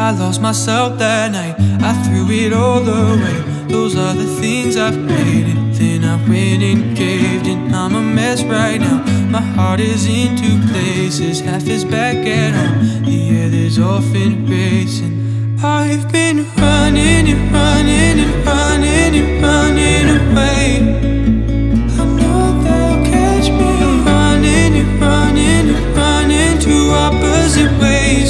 I lost myself that night, I threw it all away. Those are the things I've created. Then I went and caved in. I'm a mess right now. My heart is in two places, half is back at home. The other's off and racing. I've been running and running and running and running away. I know they'll catch me running and running and running two opposite ways.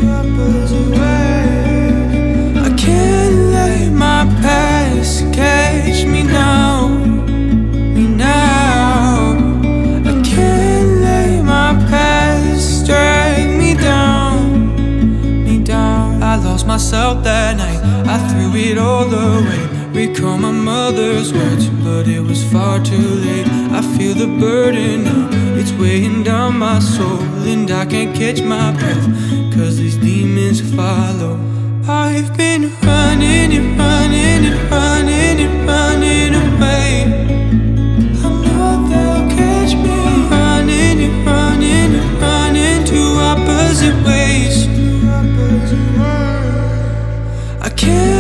I can't let my past catch me now, me now. I can't let my past drag me down, me down. I lost myself that night, I threw it all away. Recall my mother's words, but it was far too late. I feel the burden now, it's weighing down my soul. And I can't catch my breath, cause these demons follow. I've been running and running and running and running away. I know they'll catch me running and running and running two opposite ways. I can't